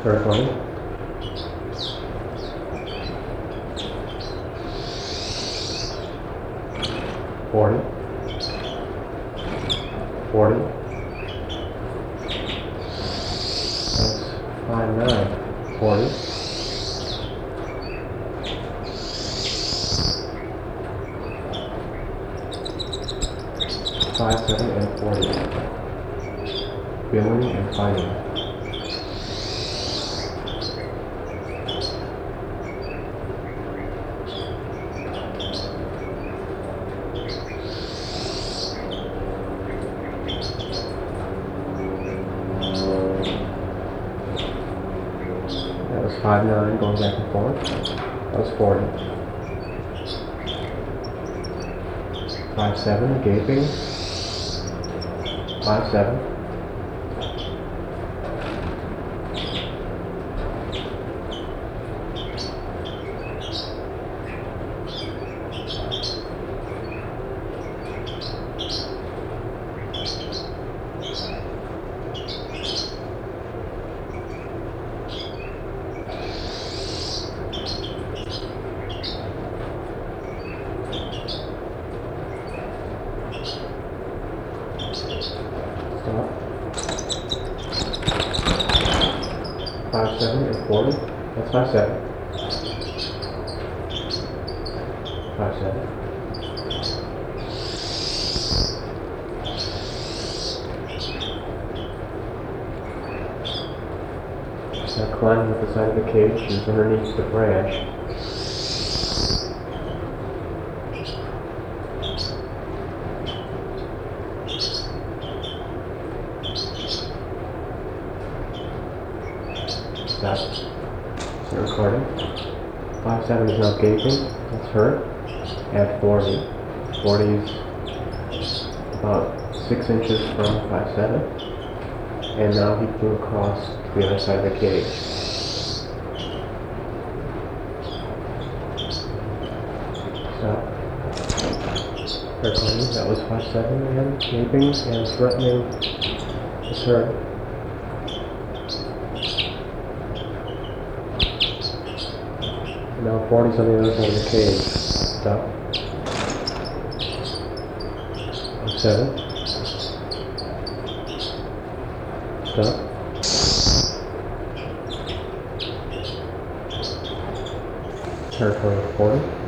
Recording. 40. 40. That's 5-9. 40. 5-7 and 40. Billing and fighting. That was 5-9 going back and forth. That was 40. 5-7 gaping. 5-7. Stop. 5-7 and 40. That's 5-7. 5-7. Now climbing up the side of the cage, she's underneath the branch. Stop. Start recording. 5-7 is now gaping. That's her. At 40. 40 is about 6 inches from 5-7. And now he flew across to the other side of the cage. Stop. Recording. That was 5-7 again. Gaping and threatening to turn. Now 40's on the other side of the cage. Stop. 7. Stop. Territory 40.